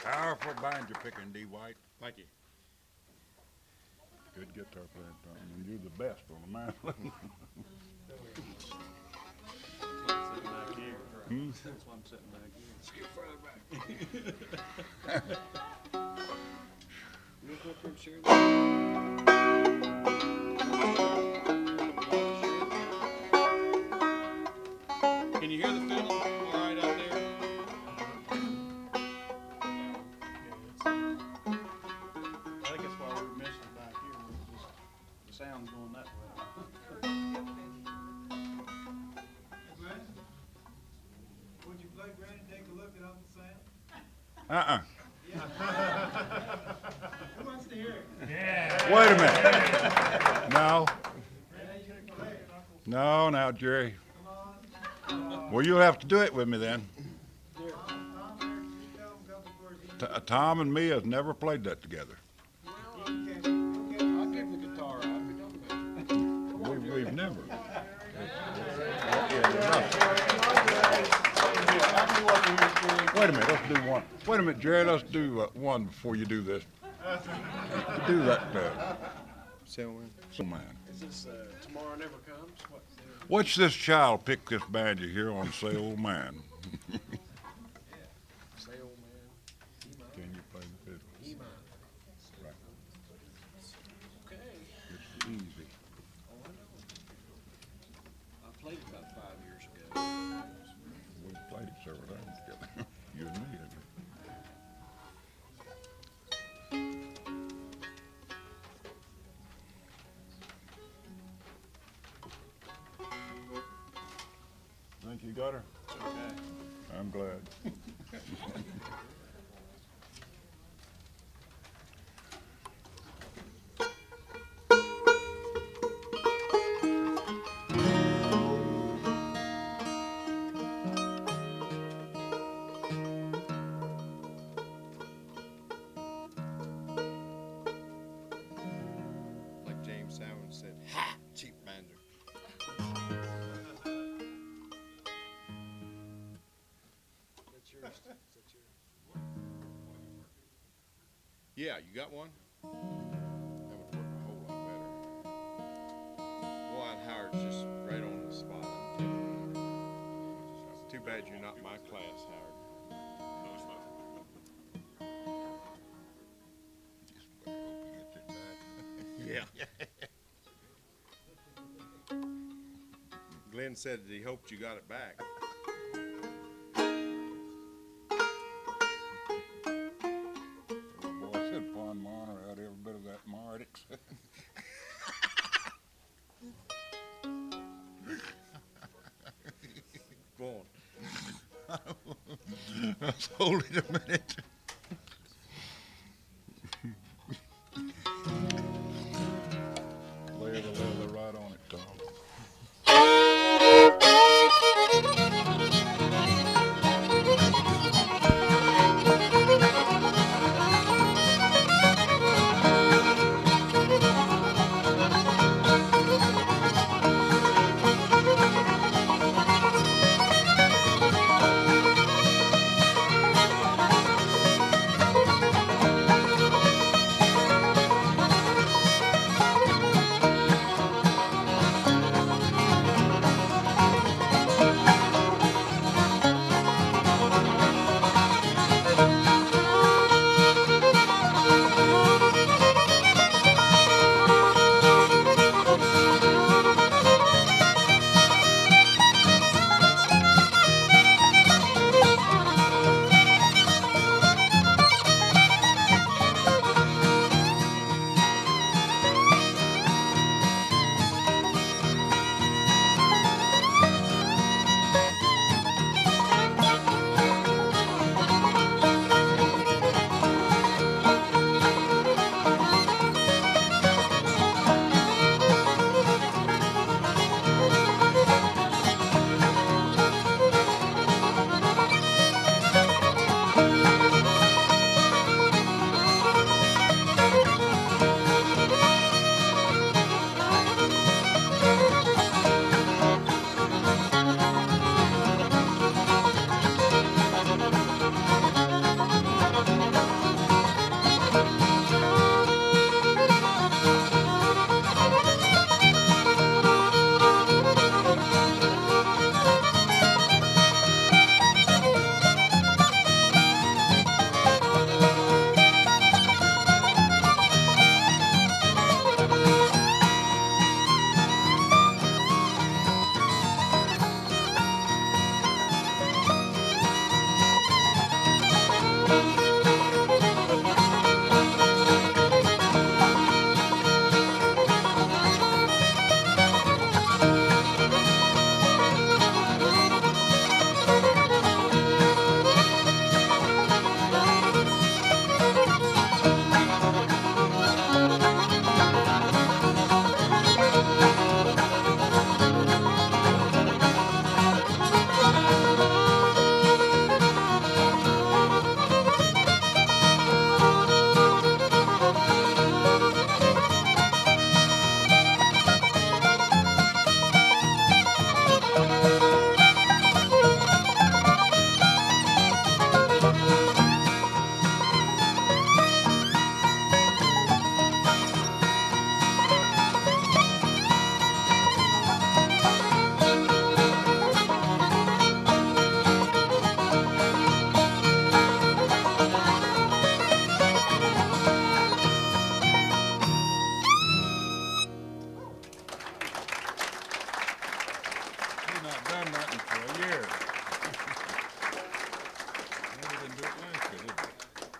Powerful banjo picking, D. White. Thank you. Good guitar player, Tom, and you're the best on the mandolin. Sitting back here. That's why I'm sitting back here. Get further back. You want to come up here and share this? Can you hear the fiddle all right out there? I think that's why we were missing it back here. The sound's going that way. Would you play, Granny? Take a look at all the sound. Who wants to hear it? Wait a minute. No. No, now, Jerry. Well, you'll have to do it with me then. Tom and me has never played that together. I'll give the guitar. I'll be done with it. We've never. Wait a minute, let's do one. Wait a minute, Jerry, let's do one before you do this. Do that, Sailman. man. Is this Tomorrow Never Comes? What? Watch this child pick this banjo here on Say Old Man. Say Old Man. Can you play the fiddle? E minor. Right. Okay. It's easy. Oh, I know. I played it about 5 years ago. We played it several times together. You and me, didn't we? Think you got her? It's okay. I'm glad. Like James Salmon said, ha! Cheap banjo. That's yours. Is that yours? Yeah, you got one? That would work a whole lot better. Well, Howard's just right on the spot. Too bad you're not my class, Howard. Just better hope he gets it back. Yeah. Glenn said that he hoped you got it back. Boy, I said Pon Monter out every bit of that Mardix. Go on. Let's hold it a minute. Lay the leather right on it, Tom.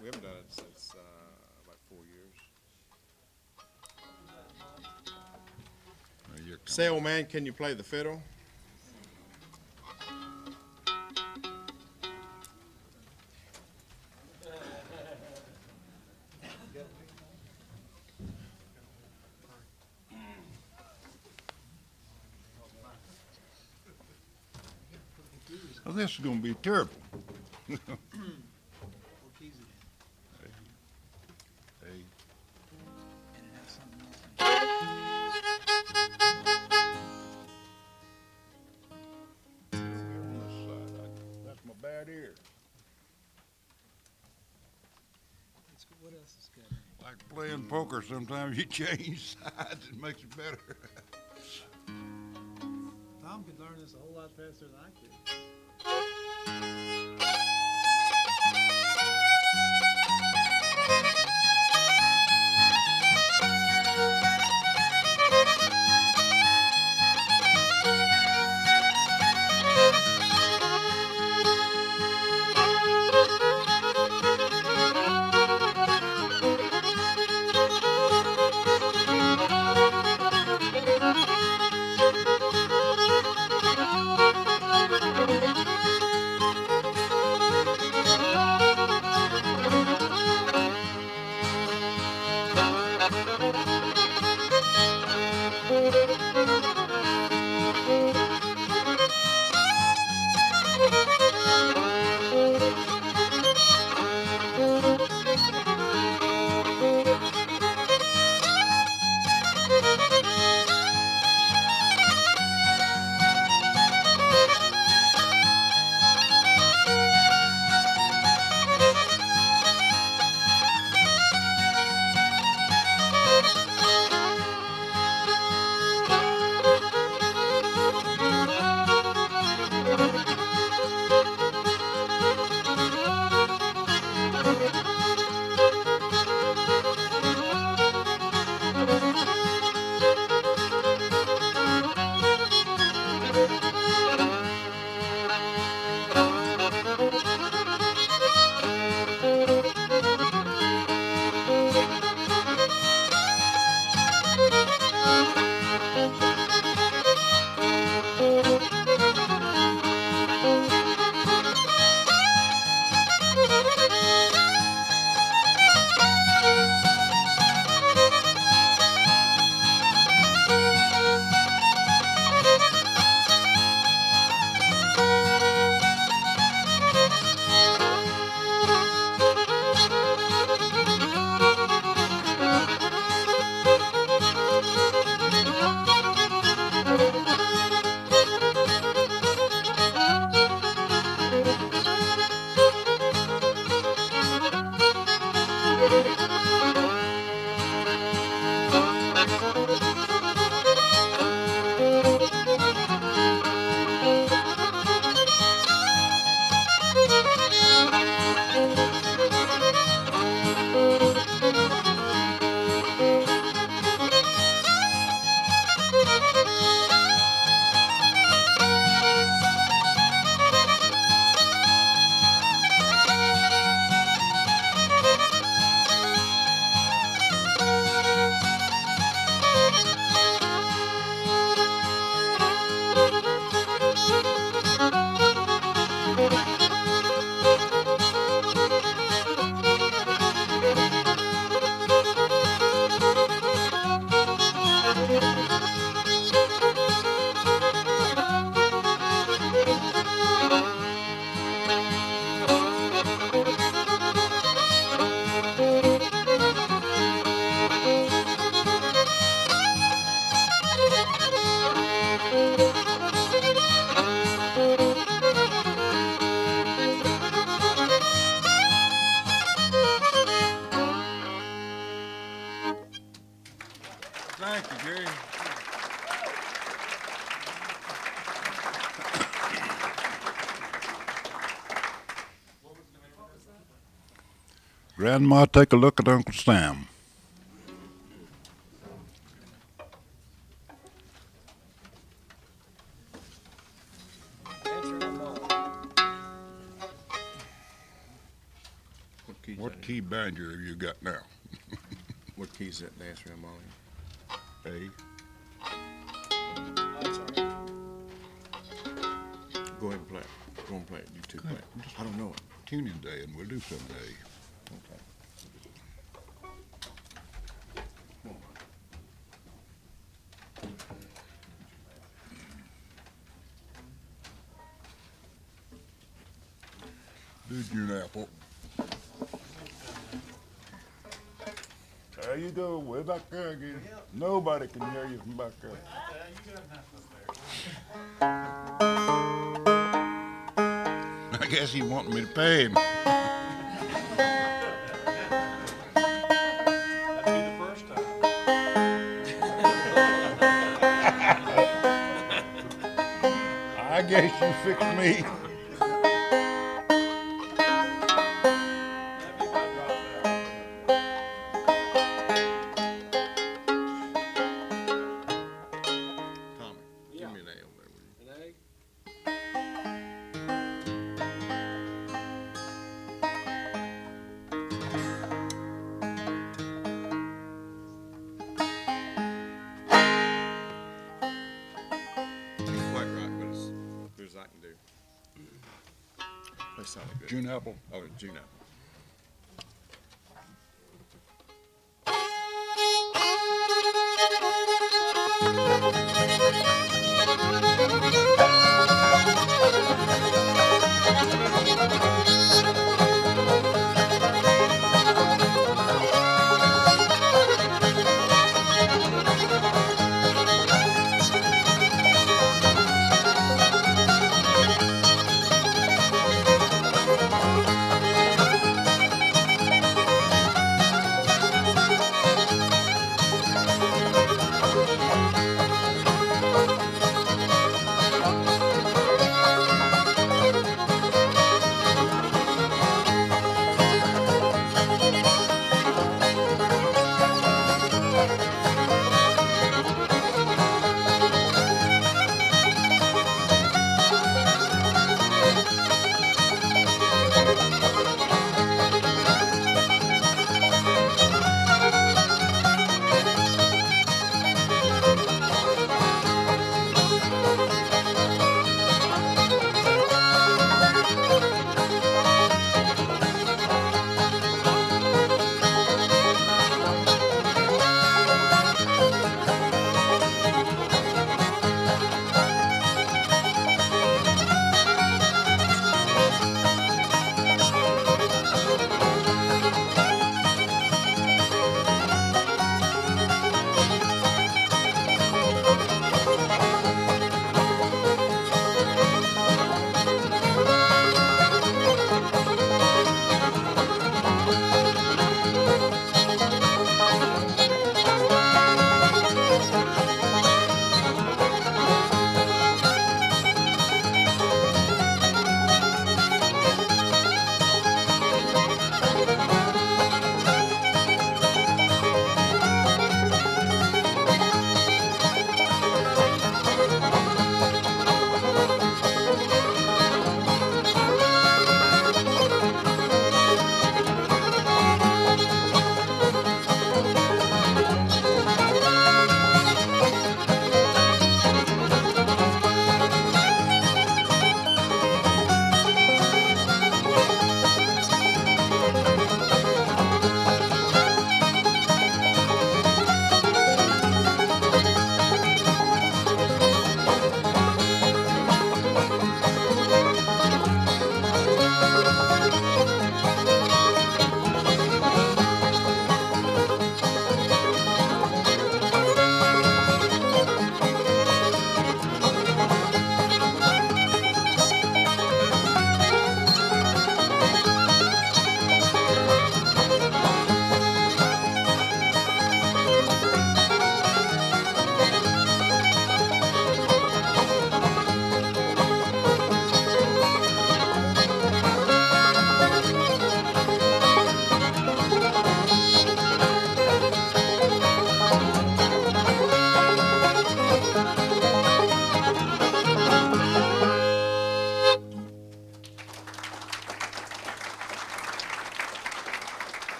We haven't done it since, about 4 years. Now, you're Say, old man, can you play the fiddle? Oh, this is gonna be terrible. What keys it in? Hey, And it has something else in it. on this side, that's my bad ear. What else is good? Like playing poker, sometimes you change sides, it makes it better. Tom could learn this a whole lot faster than I could. Thank you, Jerry. Grandma, take a look at Uncle Sam. What key's What that? key banjo have you got now? What key's that dance around Molly? A. That's all right. Go ahead and play it. Go and play it. You two play it. I don't know it. Tuning day, and we'll do some day. Okay. Come on. Do June Apple. There you go, way back there again. Nobody can hear you from back there. You got enough up there. I guess he wanted me to pay him. That'd be the first time. I guess you fixed me. That'd be my drop there. Tommy, Yeah. give me an A on there, will you? An egg? Ain't quite right, but it's as good as I can do. That sounded good. June Apple. Oh, June Apple.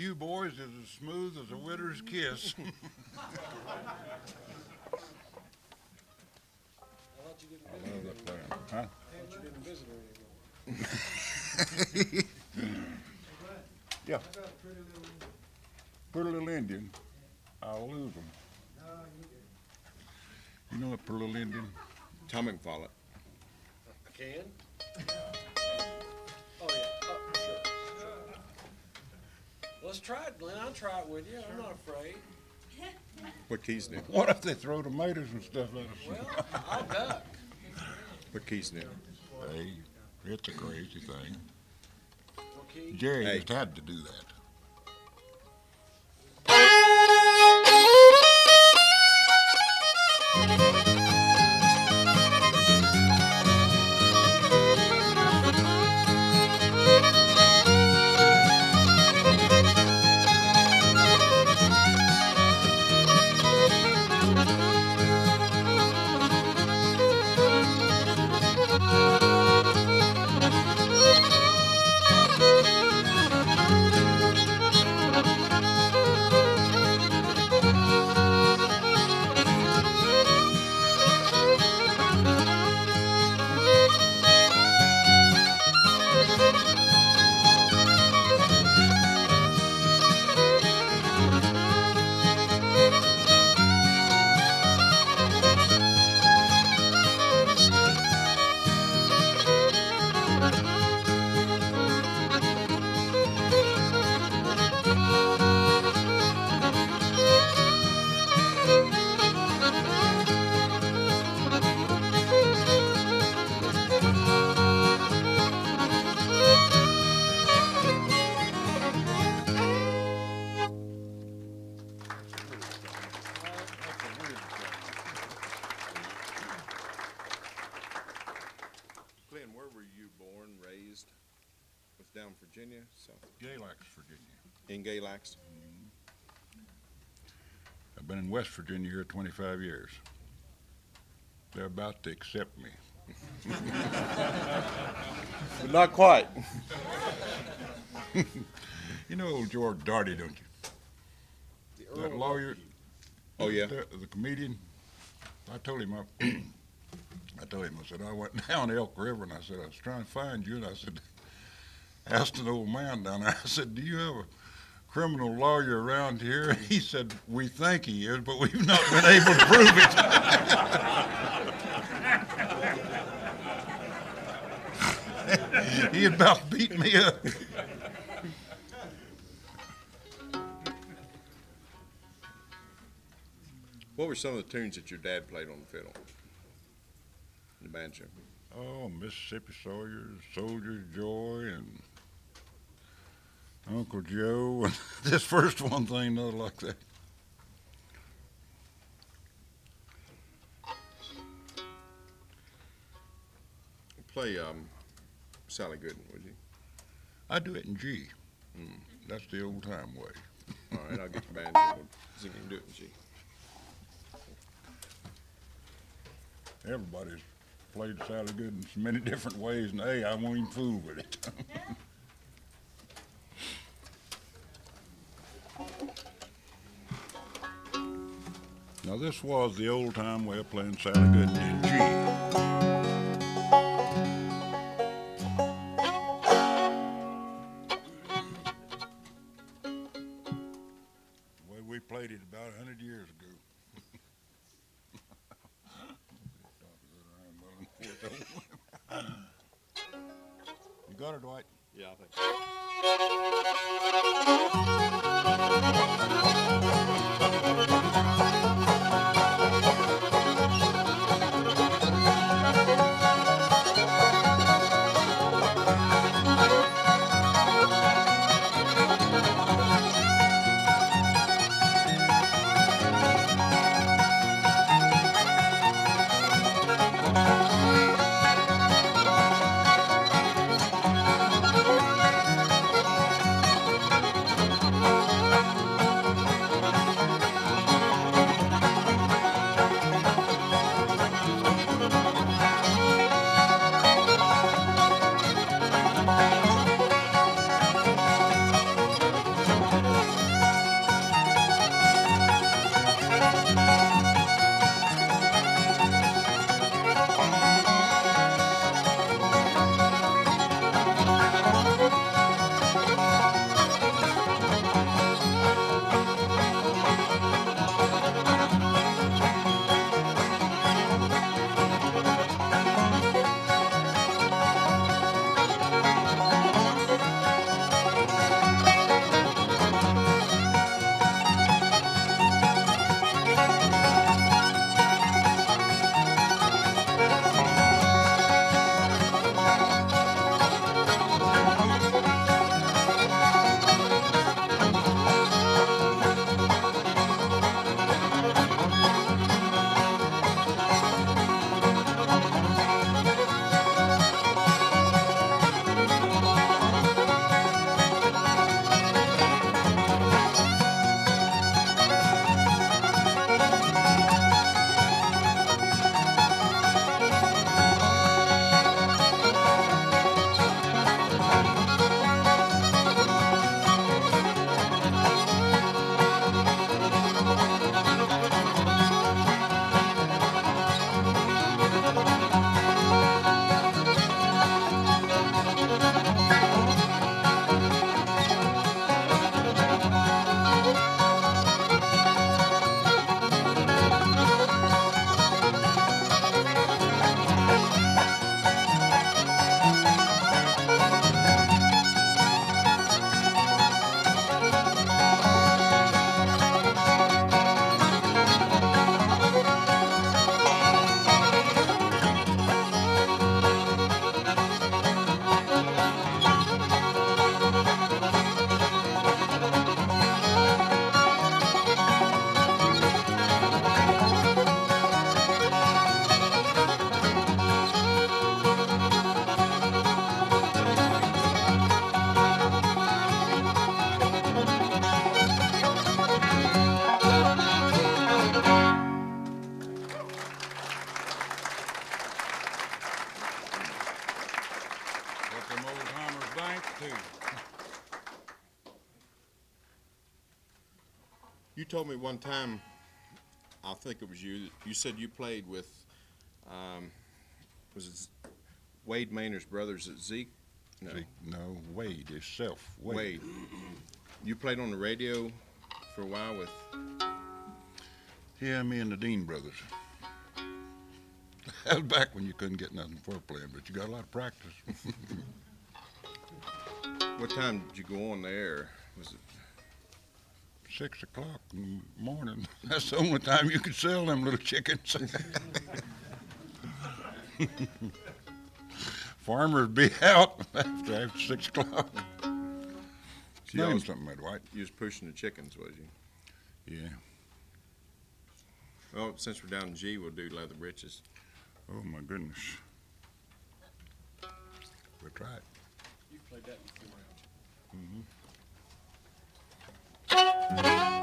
you boys is as smooth as a widow's kiss. I thought you didn't I visit love her that plan. anymore. Huh? I thought you didn't visit her anymore. Yeah, I got a pretty little, pretty little Indian. I'll lose them. no, you get You know what, pretty little Indian? Tommy can follow it. I can? Oh, yeah, sure. Let's try it, Glenn. I'll try it with you. I'm not afraid. What keys new? What if they throw tomatoes and stuff at us? Well, I'll duck. What keys new? Hey, it's a crazy thing. What key? Jerry Hey. just had to do that. Glenn, where were you born, raised? Was down Virginia, South, Galax, Virginia. in Galax? I've been in West Virginia here 25 years. They're about to accept me. But not quite. You know old George Darty, don't you? The That Earl lawyer, Oh, yeah? the comedian. I told him, I said, I went down Elk River and I said, I was trying to find you. And I said, asked an old man down there, I said, do you have a criminal lawyer around here? He said, we think he is, but we've not been able to prove it. He about beat me up. What were some of the tunes that your dad played on the fiddle? The banjo. Oh, Mississippi Sawyer, Soldier's Joy, and Uncle Joe, and this first one thing, another like that. Play Sally Gooden, would you? I do it in G. That's the old time way. All right, I'll get the banjo. We'll see if you can do it in G. Everybody's played Sally Good in so many different ways, and hey, I won't even fool with it. Now this was the old time way of playing Sally Good in G. The way we played it about 100 years ago. You got it, Dwight? Yeah, I think. some old timers dance too. You told me one time, I think it was you, you said you played with, was it Wade Maynard's brothers at Zeke? No, See, no, Wade himself. Wade. You played on the radio for a while with, Yeah, me and the Dean brothers. That was back when you couldn't get nothing for playing, but you got a lot of practice. what time did you go on the air? Was it 6 o'clock in the morning. That's the only time you could sell them little chickens. Farmers be out after 6 o'clock. you Name always- something, Ed White. you was pushing the chickens, was you? Yeah. Well, since we're down in G, we'll do leather breeches. Oh my goodness. We'll try it. You played that before. Mm-hmm.